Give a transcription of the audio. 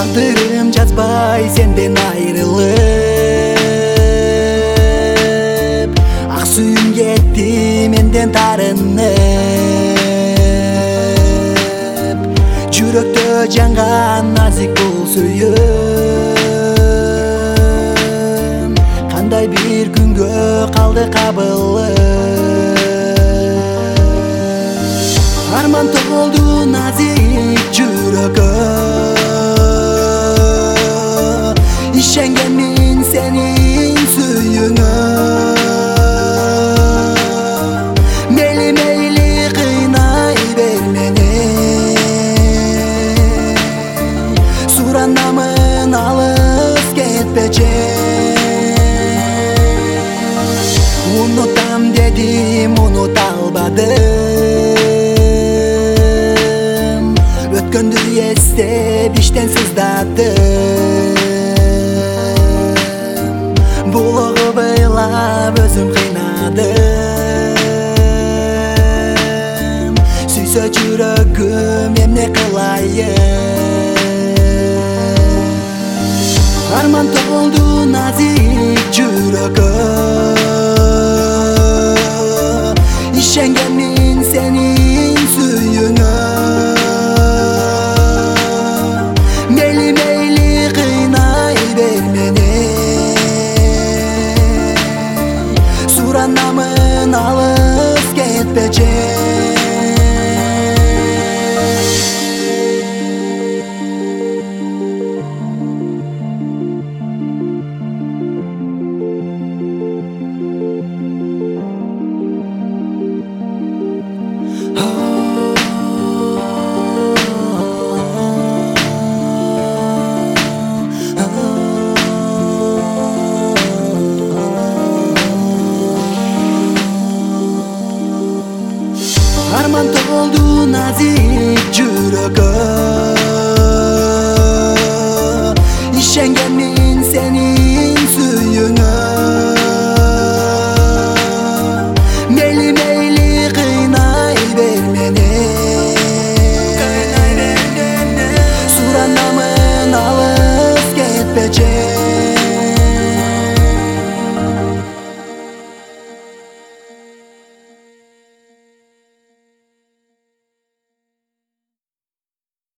Taqdirim жазбай senden ayrılıp Ақ suyum кетти menden тарынып Жүрөктө жанган назик бул сүйүм Кандай бир күнгө калды кабылып Арман толду назик жүрөгө Ишенгенмин сенин сүйүңө Мейли кыйнай бер мени Суранамын алыс кетпечи Унутам дедим, унута албадым Өткөндү эстеп иштен сыздадым Булогу быйлап өзүм кыйнадым Сүйсө жүрөгүм эмне кылайын Арман толду назик жүрөгө Ишенгенмин сенин сүйүңө Мейли кыйнай бер мени Суранамын алыс кетпечи Arman толду назик жүрөгө